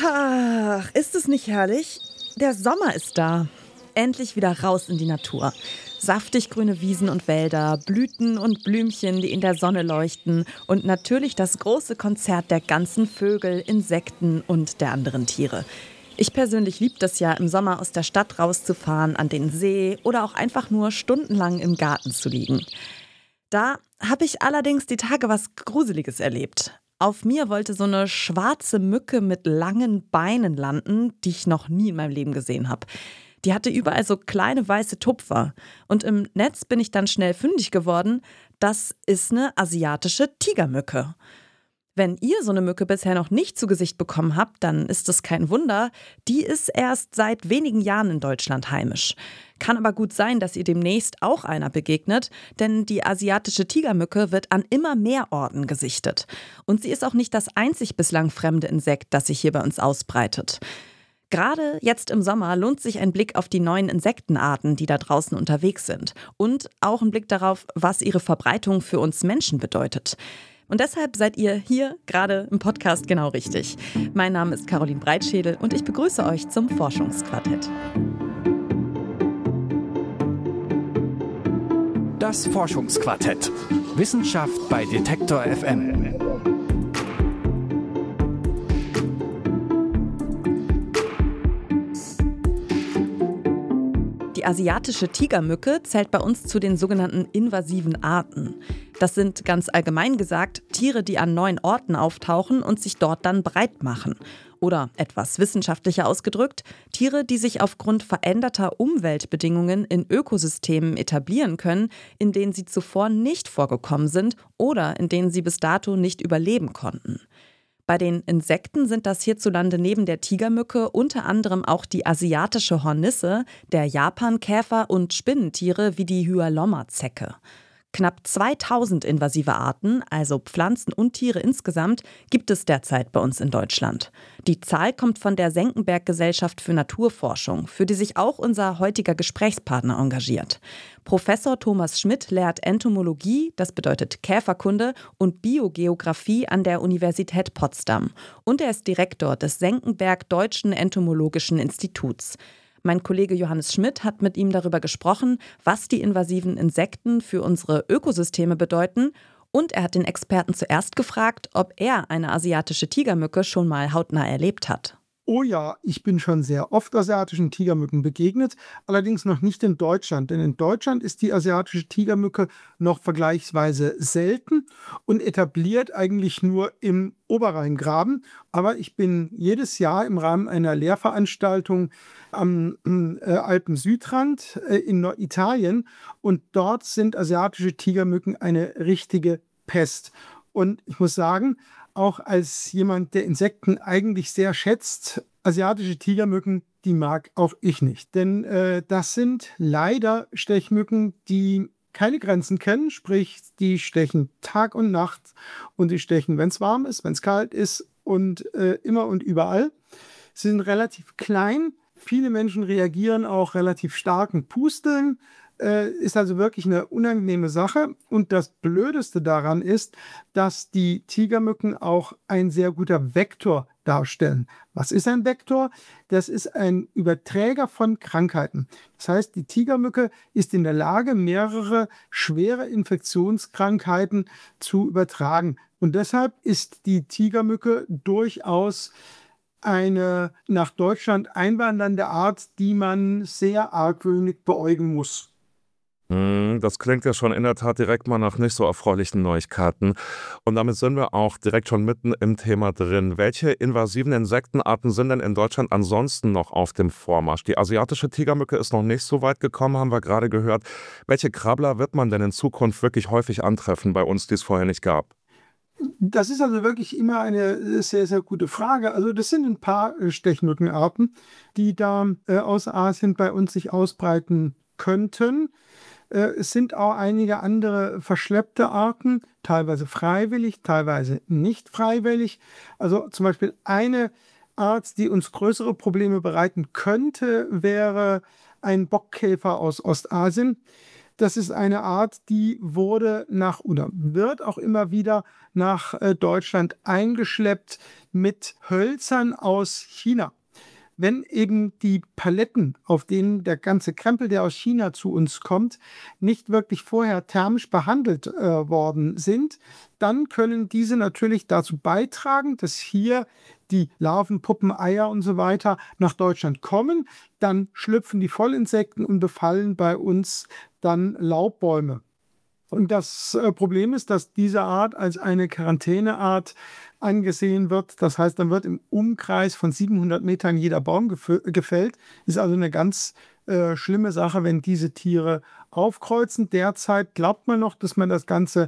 Ach, ist es nicht herrlich? Der Sommer ist da. Endlich wieder raus in die Natur. Saftig grüne Wiesen und Wälder, Blüten und Blümchen, die in der Sonne leuchten und natürlich das große Konzert der ganzen Vögel, Insekten und der anderen Tiere. Ich persönlich liebe das ja, im Sommer aus der Stadt rauszufahren, an den See oder auch einfach nur stundenlang im Garten zu liegen. Da habe ich allerdings die Tage was Gruseliges erlebt. Auf mir wollte so eine schwarze Mücke mit langen Beinen landen, die ich noch nie in meinem Leben gesehen habe. Die hatte überall so kleine weiße Tupfer. Und im Netz bin ich dann schnell fündig geworden, das ist eine asiatische Tigermücke. Wenn ihr so eine Mücke bisher noch nicht zu Gesicht bekommen habt, dann ist es kein Wunder. Die ist erst seit wenigen Jahren in Deutschland heimisch. Kann aber gut sein, dass ihr demnächst auch einer begegnet, denn die asiatische Tigermücke wird an immer mehr Orten gesichtet. Und sie ist auch nicht das einzig bislang fremde Insekt, das sich hier bei uns ausbreitet. Gerade jetzt im Sommer lohnt sich ein Blick auf die neuen Insektenarten, die da draußen unterwegs sind. Und auch ein Blick darauf, was ihre Verbreitung für uns Menschen bedeutet. Und deshalb seid ihr hier gerade im Podcast genau richtig. Mein Name ist Caroline Breitschädel und ich begrüße euch zum Forschungsquartett. Das Forschungsquartett. Wissenschaft bei Detektor FM. Die asiatische Tigermücke zählt bei uns zu den sogenannten invasiven Arten. Das sind ganz allgemein gesagt Tiere, die an neuen Orten auftauchen und sich dort dann breit machen. Oder etwas wissenschaftlicher ausgedrückt, Tiere, die sich aufgrund veränderter Umweltbedingungen in Ökosystemen etablieren können, in denen sie zuvor nicht vorgekommen sind oder in denen sie bis dato nicht überleben konnten. Bei den Insekten sind das hierzulande neben der Tigermücke unter anderem auch die asiatische Hornisse, der Japankäfer und Spinnentiere wie die Hyalomma-Zecke. Knapp 2000 invasive Arten, also Pflanzen und Tiere insgesamt, gibt es derzeit bei uns in Deutschland. Die Zahl kommt von der Senckenberg-Gesellschaft für Naturforschung, für die sich auch unser heutiger Gesprächspartner engagiert. Professor Thomas Schmidt lehrt Entomologie, das bedeutet Käferkunde, und Biogeographie an der Universität Potsdam. Und er ist Direktor des Senckenberg Deutschen Entomologischen Instituts. Mein Kollege Johannes Schmidt hat mit ihm darüber gesprochen, was die invasiven Insekten für unsere Ökosysteme bedeuten. Und er hat den Experten zuerst gefragt, ob er eine asiatische Tigermücke schon mal hautnah erlebt hat. Oh ja, ich bin schon sehr oft asiatischen Tigermücken begegnet, allerdings noch nicht in Deutschland. Denn in Deutschland ist die asiatische Tigermücke noch vergleichsweise selten und etabliert eigentlich nur im Oberrheingraben. Aber ich bin jedes Jahr im Rahmen einer Lehrveranstaltung am Alpen-Südrand in Norditalien und dort sind asiatische Tigermücken eine richtige Pest. Und ich muss sagen, auch als jemand, der Insekten eigentlich sehr schätzt, asiatische Tigermücken, die mag auch ich nicht. Denn das sind leider Stechmücken, die keine Grenzen kennen, sprich, die stechen Tag und Nacht und die stechen, wenn es warm ist, wenn es kalt ist und immer und überall. Sie sind relativ klein. Viele Menschen reagieren auch relativ stark mit Pusteln. Ist also wirklich eine unangenehme Sache. Und das Blödeste daran ist, dass die Tigermücken auch ein sehr guter Vektor darstellen. Was ist ein Vektor? Das ist ein Überträger von Krankheiten. Das heißt, die Tigermücke ist in der Lage, mehrere schwere Infektionskrankheiten zu übertragen. Und deshalb ist die Tigermücke durchaus eine nach Deutschland einwandernde Art, die man sehr argwöhnig beäugen muss. Das klingt ja schon in der Tat direkt mal nach nicht so erfreulichen Neuigkeiten. Und damit sind wir auch direkt schon mitten im Thema drin. Welche invasiven Insektenarten sind denn in Deutschland ansonsten noch auf dem Vormarsch? Die asiatische Tigermücke ist noch nicht so weit gekommen, haben wir gerade gehört. Welche Krabbler wird man denn in Zukunft wirklich häufig antreffen bei uns, die es vorher nicht gab? Das ist also wirklich immer eine sehr, sehr gute Frage. Also das sind ein paar Stechmückenarten, die da aus Asien bei uns sich ausbreiten könnten. Es sind auch einige andere verschleppte Arten, teilweise freiwillig, teilweise nicht freiwillig. Also zum Beispiel eine Art, die uns größere Probleme bereiten könnte, wäre ein Bockkäfer aus Ostasien. Das ist eine Art, die wurde oder wird auch immer wieder nach Deutschland eingeschleppt mit Hölzern aus China. Wenn eben die Paletten, auf denen der ganze Krempel, der aus China zu uns kommt, nicht wirklich vorher thermisch behandelt worden sind, dann können diese natürlich dazu beitragen, dass hier die Larven, Puppen, Eier und so weiter nach Deutschland kommen. Dann schlüpfen die Vollinsekten und befallen bei uns dann Laubbäume. Und das Problem ist, dass diese Art als eine Quarantäneart angesehen wird. Das heißt, dann wird im Umkreis von 700 Metern jeder Baum gefällt. Ist also eine ganz schlimme Sache, wenn diese Tiere aufkreuzen. Derzeit glaubt man noch, dass man das Ganze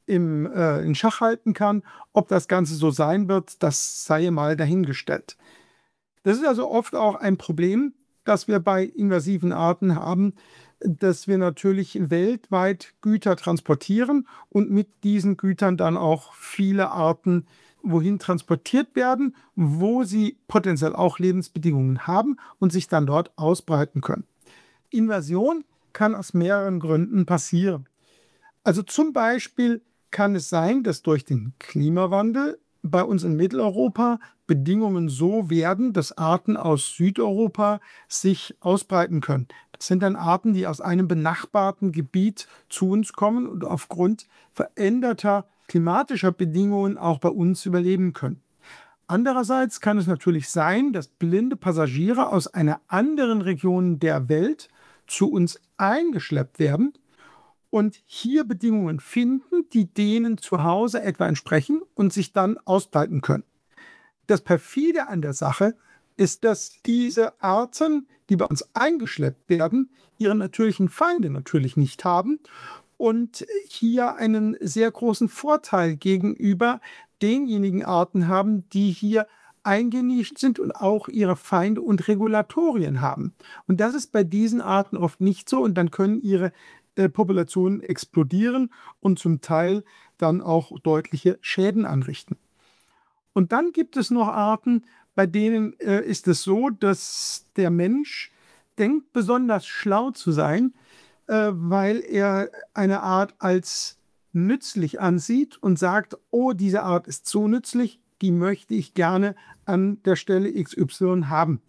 in Schach halten kann. Ob das Ganze so sein wird, das sei mal dahingestellt. Das ist also oft auch ein Problem, das wir bei invasiven Arten haben, dass wir natürlich weltweit Güter transportieren und mit diesen Gütern dann auch viele Arten wohin transportiert werden, wo sie potenziell auch Lebensbedingungen haben und sich dann dort ausbreiten können. Invasion kann aus mehreren Gründen passieren. Also zum Beispiel kann es sein, dass durch den Klimawandel bei uns in Mitteleuropa Bedingungen so werden, dass Arten aus Südeuropa sich ausbreiten können. Das sind dann Arten, die aus einem benachbarten Gebiet zu uns kommen und aufgrund veränderter klimatischer Bedingungen auch bei uns überleben können. Andererseits kann es natürlich sein, dass blinde Passagiere aus einer anderen Region der Welt zu uns eingeschleppt werden und hier Bedingungen finden, die denen zu Hause etwa entsprechen und sich dann ausbreiten können. Das perfide an der Sache ist, dass diese Arten, die bei uns eingeschleppt werden, ihre natürlichen Feinde natürlich nicht haben und hier einen sehr großen Vorteil gegenüber denjenigen Arten haben, die hier eingenischt sind und auch ihre Feinde und Regulatorien haben. Und das ist bei diesen Arten oft nicht so und dann können ihre Populationen explodieren und zum Teil dann auch deutliche Schäden anrichten. Und dann gibt es noch Arten, bei denen ist es so, dass der Mensch denkt, besonders schlau zu sein, weil er eine Art als nützlich ansieht und sagt, oh, diese Art ist so nützlich, die möchte ich gerne an der Stelle XY haben.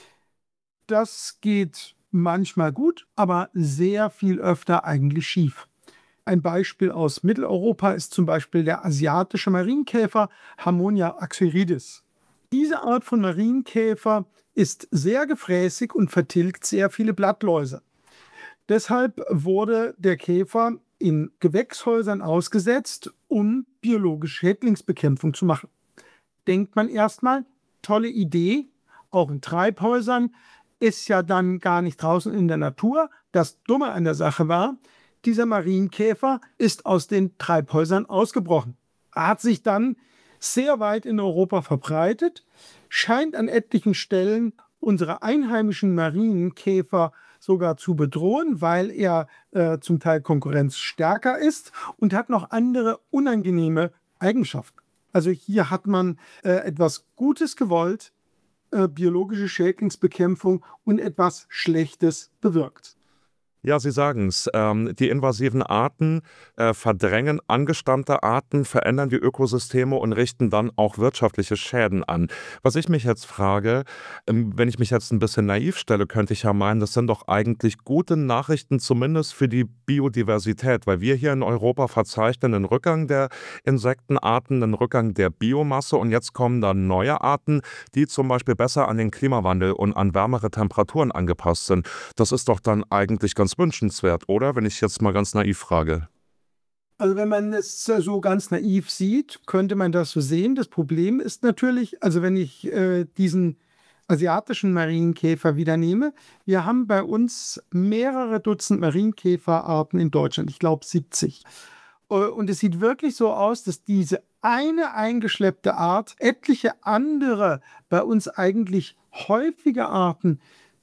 Das geht manchmal gut, aber sehr viel öfter eigentlich schief. Ein Beispiel aus Mitteleuropa ist zum Beispiel der asiatische Marienkäfer Harmonia axyridis. Diese Art von Marienkäfer ist sehr gefräßig und vertilgt sehr viele Blattläuse. Deshalb wurde der Käfer in Gewächshäusern ausgesetzt, um biologische Schädlingsbekämpfung zu machen. Denkt man erstmal, tolle Idee, auch in Treibhäusern, ist ja dann gar nicht draußen in der Natur. Das Dumme an der Sache war, dieser Marienkäfer ist aus den Treibhäusern ausgebrochen. Er hat sich dann sehr weit in Europa verbreitet, scheint an etlichen Stellen unsere einheimischen Marienkäfer sogar zu bedrohen, weil er zum Teil konkurrenzstärker ist und hat noch andere unangenehme Eigenschaften. Also hier hat man etwas Gutes gewollt, biologische Schädlingsbekämpfung und etwas Schlechtes bewirkt. Ja, Sie sagen es. Die invasiven Arten verdrängen angestammte Arten, verändern die Ökosysteme und richten dann auch wirtschaftliche Schäden an. Was ich mich jetzt frage, wenn ich mich jetzt ein bisschen naiv stelle, könnte ich ja meinen, das sind doch eigentlich gute Nachrichten, zumindest für die Biodiversität, weil wir hier in Europa verzeichnen einen Rückgang der Insektenarten, einen Rückgang der Biomasse und jetzt kommen dann neue Arten, die zum Beispiel besser an den Klimawandel und an wärmere Temperaturen angepasst sind. Das ist doch dann eigentlich ganz wünschenswert, oder? Wenn ich jetzt mal ganz naiv frage. Also wenn man es so ganz naiv sieht, könnte man das so sehen. Das Problem ist natürlich, also wenn ich diesen asiatischen Marienkäfer wieder nehme, wir haben bei uns mehrere Dutzend Marienkäferarten in Deutschland, ich glaube 70. Und es sieht wirklich so aus, dass diese eine eingeschleppte Art etliche andere bei uns eigentlich häufige Arten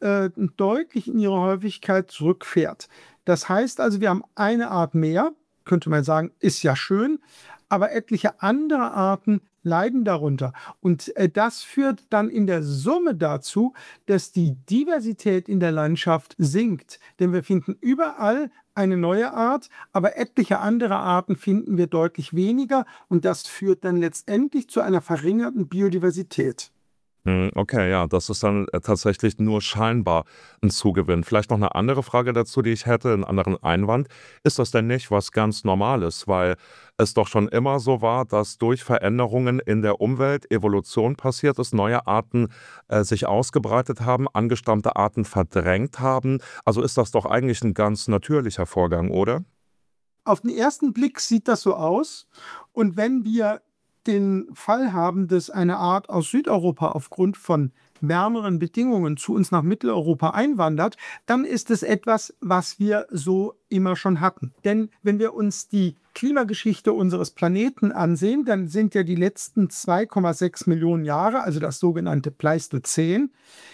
deutlich in ihrer Häufigkeit zurückfährt. Das heißt also, wir haben eine Art mehr, könnte man sagen, ist ja schön, aber etliche andere Arten leiden darunter. Und das führt dann in der Summe dazu, dass die Diversität in der Landschaft sinkt. Denn wir finden überall eine neue Art, aber etliche andere Arten finden wir deutlich weniger und das führt dann letztendlich zu einer verringerten Biodiversität. Okay, ja, das ist dann tatsächlich nur scheinbar ein Zugewinn. Vielleicht noch eine andere Frage dazu, die ich hätte, einen anderen Einwand. Ist das denn nicht was ganz Normales? Weil es doch schon immer so war, dass durch Veränderungen in der Umwelt Evolution passiert ist, neue Arten sich ausgebreitet haben, angestammte Arten verdrängt haben. Also ist das doch eigentlich ein ganz natürlicher Vorgang, oder? Auf den ersten Blick sieht das so aus und wenn wir den Fall haben, dass eine Art aus Südeuropa aufgrund von wärmeren Bedingungen zu uns nach Mitteleuropa einwandert, dann ist es etwas, was wir so immer schon hatten. Denn wenn wir uns die Klimageschichte unseres Planeten ansehen, dann sind ja die letzten 2,6 Millionen Jahre, also das sogenannte Pleistozän,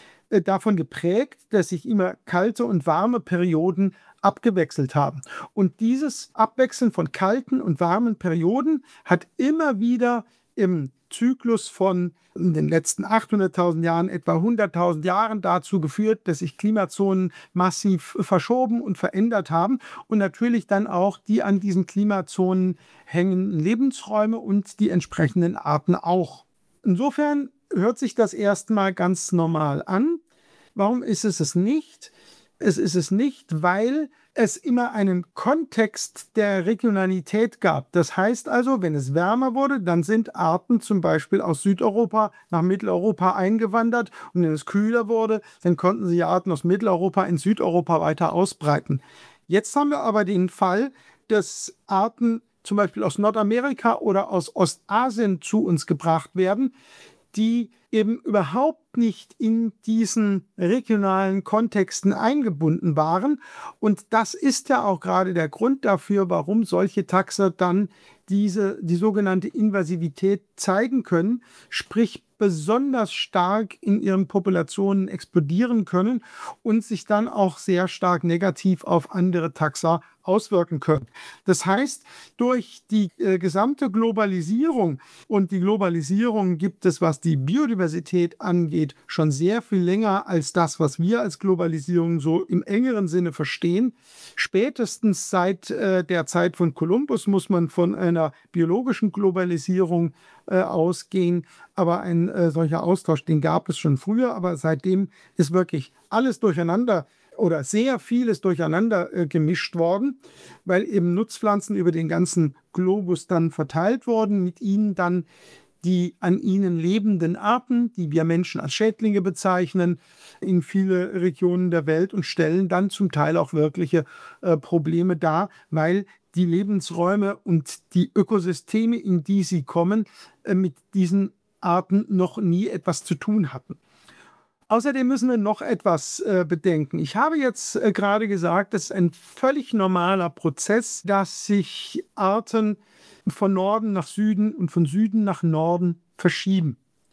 davon geprägt, dass sich immer kalte und warme Perioden abgewechselt haben. Und dieses Abwechseln von kalten und warmen Perioden hat immer wieder im Zyklus von in den letzten 800.000 Jahren, etwa 100.000 Jahren dazu geführt, dass sich Klimazonen massiv verschoben und verändert haben und natürlich dann auch die an diesen Klimazonen hängenden Lebensräume und die entsprechenden Arten auch. Insofern hört sich das erstmal ganz normal an. Warum ist es es nicht? Es ist es nicht, weil es immer einen Kontext der Regionalität gab. Das heißt also, wenn es wärmer wurde, dann sind Arten zum Beispiel aus Südeuropa nach Mitteleuropa eingewandert und wenn es kühler wurde, dann konnten sich Arten aus Mitteleuropa in Südeuropa weiter ausbreiten. Jetzt haben wir aber den Fall, dass Arten zum Beispiel aus Nordamerika oder aus Ostasien zu uns gebracht werden, die eben überhaupt nicht in diesen regionalen Kontexten eingebunden waren. Und das ist ja auch gerade der Grund dafür, warum solche Taxa dann die sogenannte Invasivität zeigen können, sprich besonders stark in ihren Populationen explodieren können und sich dann auch sehr stark negativ auf andere Taxa auswirken können. Das heißt, durch die gesamte Globalisierung und die Globalisierung gibt es, was die Biodiversität angeht, schon sehr viel länger als das, was wir als Globalisierung so im engeren Sinne verstehen. Spätestens seit der Zeit von Kolumbus muss man von einer biologischen Globalisierung ausgehen. Aber ein solcher Austausch, den gab es schon früher, aber seitdem ist wirklich alles durcheinander oder sehr vieles durcheinander gemischt worden, weil eben Nutzpflanzen über den ganzen Globus dann verteilt wurden, mit ihnen dann die an ihnen lebenden Arten, die wir Menschen als Schädlinge bezeichnen, in viele Regionen der Welt und stellen dann zum Teil auch wirkliche Probleme dar, weil die Lebensräume und die Ökosysteme, in die sie kommen, mit diesen Arten noch nie etwas zu tun hatten. Außerdem müssen wir noch etwas bedenken. Ich habe jetzt gerade gesagt, das ist ein völlig normaler Prozess, dass sich Arten von Norden nach Süden und von Süden nach Norden verschieben.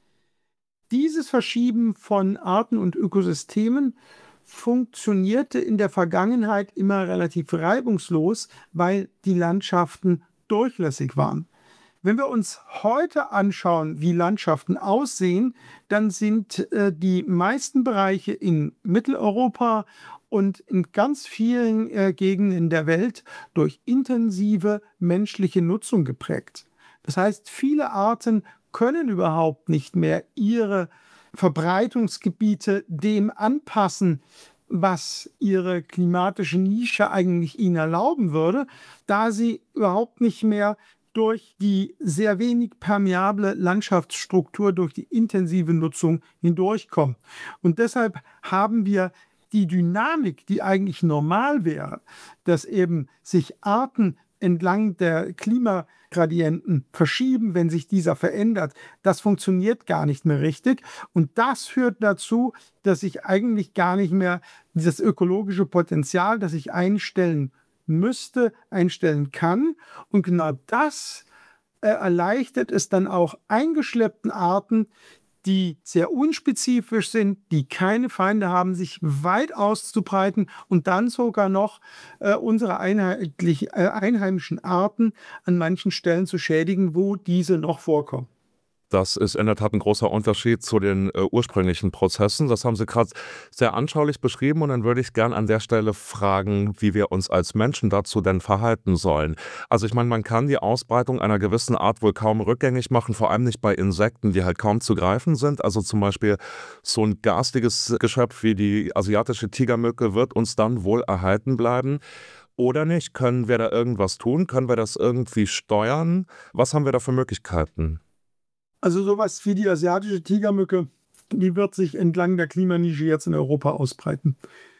Dieses Verschieben von Arten und Ökosystemen funktionierte in der Vergangenheit immer relativ reibungslos, weil die Landschaften durchlässig waren. Wenn wir uns heute anschauen, wie Landschaften aussehen, dann sind die meisten Bereiche in Mitteleuropa und in ganz vielen Gegenden der Welt durch intensive menschliche Nutzung geprägt. Das heißt, viele Arten können überhaupt nicht mehr ihre Verbreitungsgebiete dem anpassen, was ihre klimatische Nische eigentlich ihnen erlauben würde, da sie überhaupt nicht mehr durch die sehr wenig permeable Landschaftsstruktur, durch die intensive Nutzung hindurchkommen. Und deshalb haben wir die Dynamik, die eigentlich normal wäre, dass eben sich Arten entlang der Klimagradienten verschieben, wenn sich dieser verändert, das funktioniert gar nicht mehr richtig. Und das führt dazu, dass sich eigentlich gar nicht mehr dieses ökologische Potenzial, das ich einstellen müsste, einstellen kann. Und genau das erleichtert es dann auch eingeschleppten Arten, die sehr unspezifisch sind, die keine Feinde haben, sich weit auszubreiten und dann sogar noch unsere einheimischen Arten an manchen Stellen zu schädigen, wo diese noch vorkommen. Das ist in der Tat ein großer Unterschied zu den ursprünglichen Prozessen. Das haben Sie gerade sehr anschaulich beschrieben und dann würde ich gern an der Stelle fragen, wie wir uns als Menschen dazu denn verhalten sollen. Also ich meine, man kann die Ausbreitung einer gewissen Art wohl kaum rückgängig machen, vor allem nicht bei Insekten, die halt kaum zu greifen sind. Also zum Beispiel so ein garstiges Geschöpf wie die asiatische Tigermücke wird uns dann wohl erhalten bleiben. Oder nicht? Können wir da irgendwas tun? Können wir das irgendwie steuern? Was haben wir da für Möglichkeiten? Also sowas wie die asiatische Tigermücke, die wird sich entlang der Klimanische jetzt in Europa ausbreiten.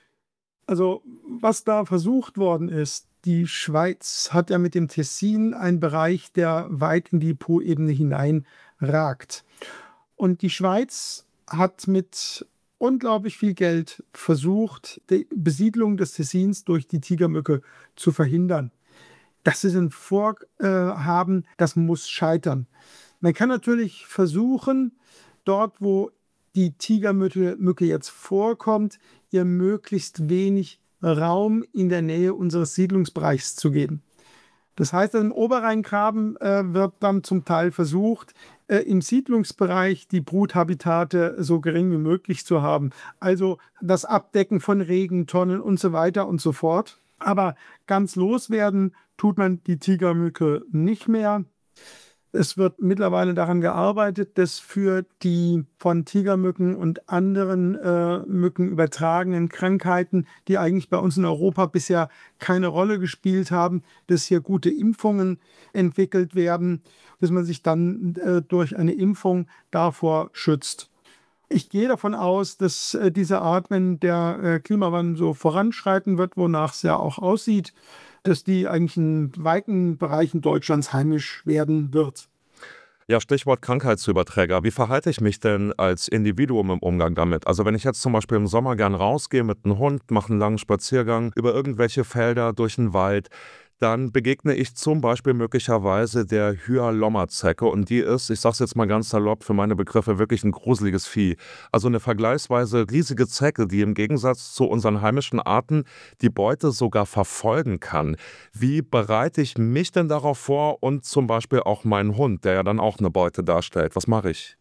Also was da versucht worden ist, die Schweiz hat ja mit dem Tessin einen Bereich, der weit in die Po-Ebene hineinragt. Und die Schweiz hat mit unglaublich viel Geld versucht, die Besiedlung des Tessins durch die Tigermücke zu verhindern. Das ist ein Vorhaben, das muss scheitern. Man kann natürlich versuchen, dort, wo die Tigermücke jetzt vorkommt, ihr möglichst wenig Raum in der Nähe unseres Siedlungsbereichs zu geben. Das heißt, im Oberrheingraben wird dann zum Teil versucht, im Siedlungsbereich die Bruthabitate so gering wie möglich zu haben. Also das Abdecken von Regentonnen und so weiter und so fort. Aber ganz loswerden tut man die Tigermücke nicht mehr. Es wird mittlerweile daran gearbeitet, dass für die von Tigermücken und anderen Mücken übertragenen Krankheiten, die eigentlich bei uns in Europa bisher keine Rolle gespielt haben, dass hier gute Impfungen entwickelt werden, dass man sich dann durch eine Impfung davor schützt. Ich gehe davon aus, dass diese Art, wenn der Klimawandel so voranschreiten wird, wonach es ja auch aussieht, dass die eigentlich in weiten Bereichen Deutschlands heimisch werden wird. Ja, Stichwort Krankheitsüberträger. Wie verhalte ich mich denn als Individuum im Umgang damit? Also wenn ich jetzt zum Beispiel im Sommer gern rausgehe mit einem Hund, mache einen langen Spaziergang über irgendwelche Felder, durch den Wald, dann begegne ich zum Beispiel möglicherweise der Hyalomma-Zecke und die ist, ich sage es jetzt mal ganz salopp, für meine Begriffe wirklich ein gruseliges Vieh. Also eine vergleichsweise riesige Zecke, die im Gegensatz zu unseren heimischen Arten die Beute sogar verfolgen kann. Wie bereite ich mich denn darauf vor und zum Beispiel auch meinen Hund, der ja dann auch eine Beute darstellt? Was mache ich?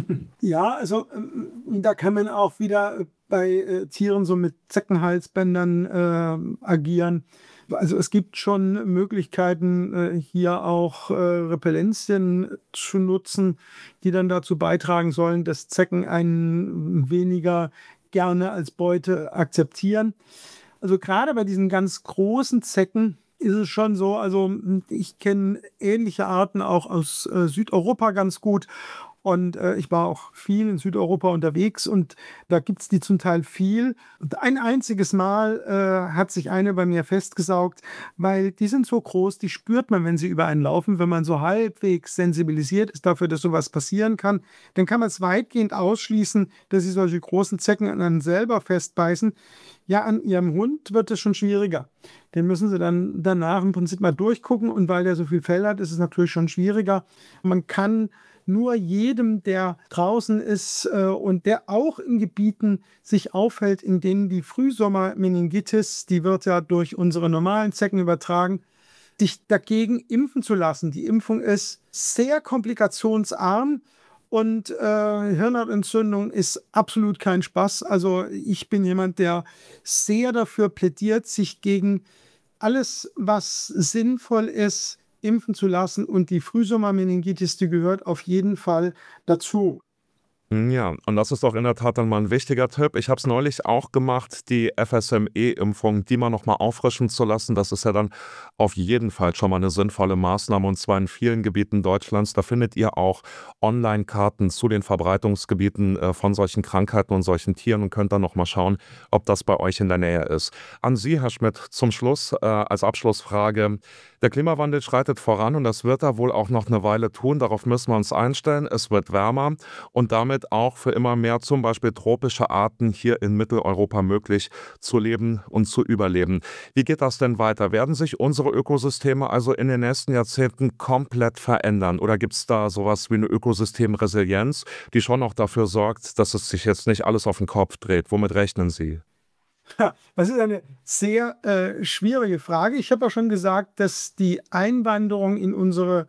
Ja, also da kann man auch wieder bei Tieren so mit Zeckenhalsbändern agieren. Also es gibt schon Möglichkeiten, hier auch Repellenzien zu nutzen, die dann dazu beitragen sollen, dass Zecken einen weniger gerne als Beute akzeptieren. Also gerade bei diesen ganz großen Zecken ist es schon so, also ich kenne ähnliche Arten auch aus Südeuropa ganz gut. Und ich war auch viel in Südeuropa unterwegs und da gibt es die zum Teil viel. Und ein einziges Mal hat sich eine bei mir festgesaugt, weil die sind so groß, die spürt man, wenn sie über einen laufen. Wenn man so halbwegs sensibilisiert ist dafür, dass sowas passieren kann, dann kann man es weitgehend ausschließen, dass sie solche großen Zecken an einen selber festbeißen. Ja, an ihrem Hund wird es schon schwieriger. Den müssen sie dann danach im Prinzip mal durchgucken und weil der so viel Fell hat, ist es natürlich schon schwieriger. Man kann nur jedem, der draußen ist und der auch in Gebieten sich aufhält, in denen die Frühsommermeningitis, die wird ja durch unsere normalen Zecken übertragen, sich dagegen impfen zu lassen. Die Impfung ist sehr komplikationsarm und Hirnhautentzündung ist absolut kein Spaß. Also ich bin jemand, der sehr dafür plädiert, sich gegen alles, was sinnvoll ist, impfen zu lassen und die Frühsommermeningitis, die gehört auf jeden Fall dazu. Ja, und das ist doch in der Tat dann mal ein wichtiger Tipp. Ich habe es neulich auch gemacht, die FSME-Impfung, die mal noch mal auffrischen zu lassen. Das ist ja dann auf jeden Fall schon mal eine sinnvolle Maßnahme und zwar in vielen Gebieten Deutschlands. Da findet ihr auch Online-Karten zu den Verbreitungsgebieten von solchen Krankheiten und solchen Tieren und könnt dann noch mal schauen, ob das bei euch in der Nähe ist. An Sie, Herr Schmidt, zum Schluss als Abschlussfrage. Der Klimawandel schreitet voran und das wird er wohl auch noch eine Weile tun. Darauf müssen wir uns einstellen. Es wird wärmer und damit auch für immer mehr zum Beispiel tropische Arten hier in Mitteleuropa möglich zu leben und zu überleben. Wie geht das denn weiter? Werden sich unsere Ökosysteme also in den nächsten Jahrzehnten komplett verändern? Oder gibt es da sowas wie eine Ökosystemresilienz, die schon noch dafür sorgt, dass es sich jetzt nicht alles auf den Kopf dreht? Womit rechnen Sie? Ja, das ist eine sehr schwierige Frage. Ich habe auch schon gesagt, dass die Einwanderung in unsere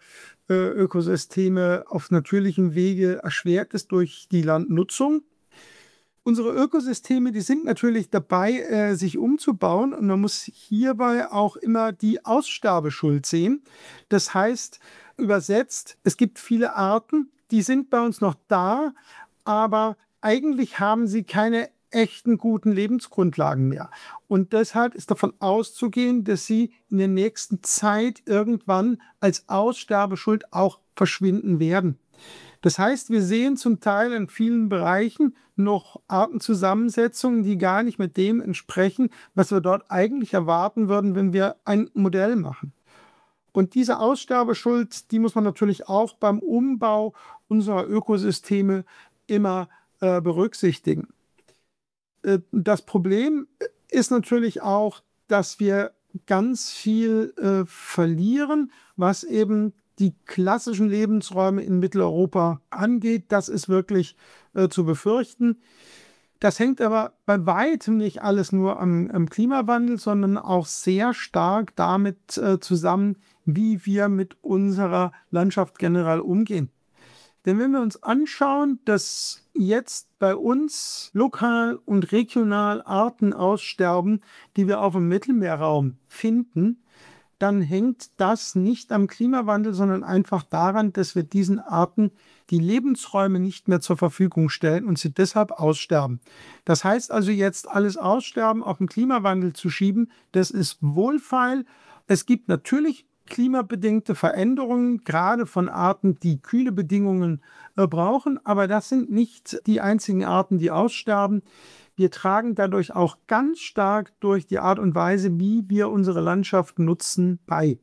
Ökosysteme auf natürlichem Wege erschwert ist durch die Landnutzung. Unsere Ökosysteme, die sind natürlich dabei, sich umzubauen, und man muss hierbei auch immer die Aussterbeschuld sehen. Das heißt, übersetzt, es gibt viele Arten, die sind bei uns noch da, aber eigentlich haben sie keine echten guten Lebensgrundlagen mehr. Und deshalb ist davon auszugehen, dass sie in der nächsten Zeit irgendwann als Aussterbeschuld auch verschwinden werden. Das heißt, wir sehen zum Teil in vielen Bereichen noch Artenzusammensetzungen, die gar nicht mit dem entsprechen, was wir dort eigentlich erwarten würden, wenn wir ein Modell machen. Und diese Aussterbeschuld, die muss man natürlich auch beim Umbau unserer Ökosysteme immer berücksichtigen. Das Problem ist natürlich auch, dass wir ganz viel verlieren, was eben die klassischen Lebensräume in Mitteleuropa angeht. Das ist wirklich zu befürchten. Das hängt aber bei weitem nicht alles nur am Klimawandel, sondern auch sehr stark damit zusammen, wie wir mit unserer Landschaft generell umgehen. Denn wenn wir uns anschauen, dass jetzt bei uns lokal und regional Arten aussterben, die wir auf dem Mittelmeerraum finden, dann hängt das nicht am Klimawandel, sondern einfach daran, dass wir diesen Arten die Lebensräume nicht mehr zur Verfügung stellen und sie deshalb aussterben. Das heißt also, jetzt alles Aussterben auf den Klimawandel zu schieben, das ist wohlfeil. Es gibt natürlich klimabedingte Veränderungen, gerade von Arten, die kühle Bedingungen brauchen, aber das sind nicht die einzigen Arten, die aussterben. Wir tragen dadurch auch ganz stark durch die Art und Weise, wie wir unsere Landschaft nutzen, bei.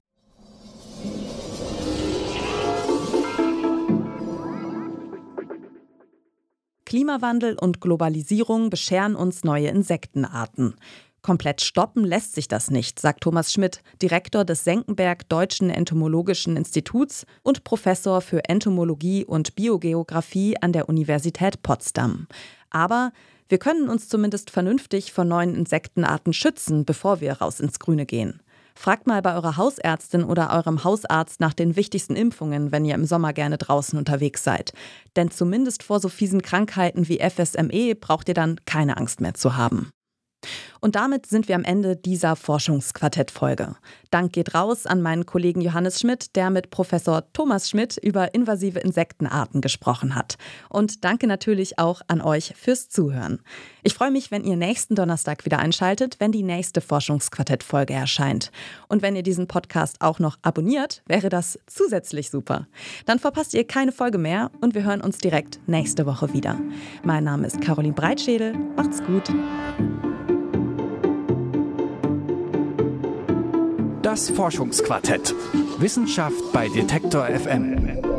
Klimawandel und Globalisierung bescheren uns neue Insektenarten. Komplett stoppen lässt sich das nicht, sagt Thomas Schmidt, Direktor des Senckenberg Deutschen Entomologischen Instituts und Professor für Entomologie und Biogeographie an der Universität Potsdam. Aber wir können uns zumindest vernünftig vor neuen Insektenarten schützen, bevor wir raus ins Grüne gehen. Fragt mal bei eurer Hausärztin oder eurem Hausarzt nach den wichtigsten Impfungen, wenn ihr im Sommer gerne draußen unterwegs seid. Denn zumindest vor so fiesen Krankheiten wie FSME braucht ihr dann keine Angst mehr zu haben. Und damit sind wir am Ende dieser Forschungsquartett-Folge. Dank geht raus an meinen Kollegen Johannes Schmidt, der mit Professor Thomas Schmidt über invasive Insektenarten gesprochen hat. Und danke natürlich auch an euch fürs Zuhören. Ich freue mich, wenn ihr nächsten Donnerstag wieder einschaltet, wenn die nächste Forschungsquartett-Folge erscheint. Und wenn ihr diesen Podcast auch noch abonniert, wäre das zusätzlich super. Dann verpasst ihr keine Folge mehr und wir hören uns direkt nächste Woche wieder. Mein Name ist Caroline Breitschädel. Macht's gut. Das Forschungsquartett. Wissenschaft bei Detektor FM.